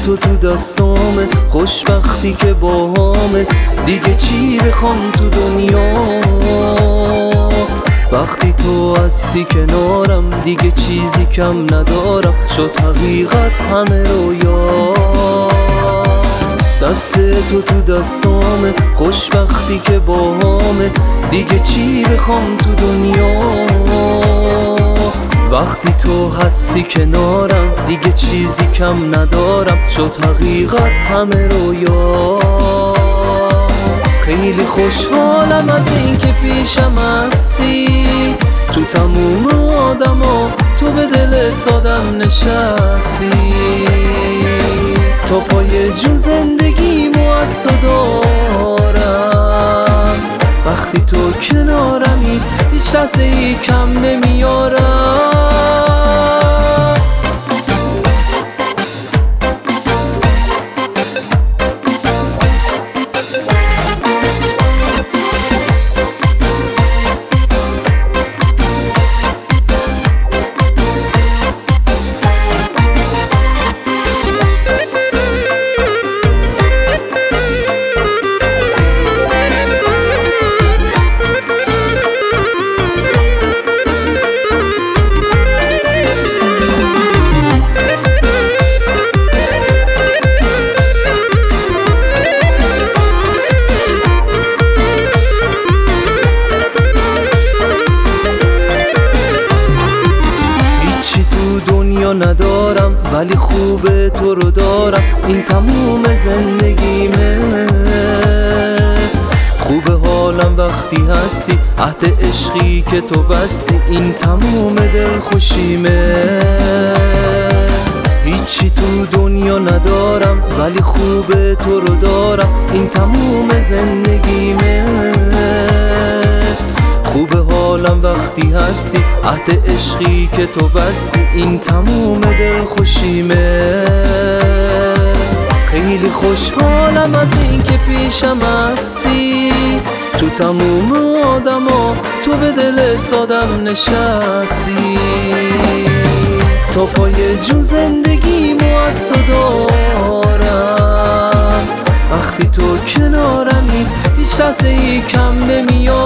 تو دستامه، خوشبختی که باهامه، دیگه چی بخوام تو دنیا؟ وقتی تو هستی کنارم دیگه چیزی کم ندارم، شد حقیقت همه رویا. دست تو دستامه، خوشبختی که باهامه، دیگه چی بخوام تو دنیا؟ وقتی تو هستی کنارم دیگه چیزی کم ندارم، شد حقیقت همه رویا. خیلی خوشحالم از این که پیشم هستی، تو تموم آدما تو به دل سادم نشستی. تا پای جون زندگیمو از تو دارم، وقتی تو کنارمی هیچ لحظه ای کم نمیارم. ندارم ولی خوبه تو رو دارم، این تموم زندگیمه. خوبه حالم وقتی هستی، عهد عشقی که تو بستی، این تموم دل خوشیمه. هیچی تو دنیا ندارم ولی خوبه تو رو دارم، این تموم زندگیمه. خوبه حالم وقتی هستی، عهد عشقی که تو بستی، این تموم دل خوشیمه. خیلی خوشحالم از این که پیشم هستی، تو تموم آدما تو به دل سادم نشستی. تا پای جون زندگیمو از تو دارم، وقتی تو کنارمی هیچ لحظه ای کم نمیاد.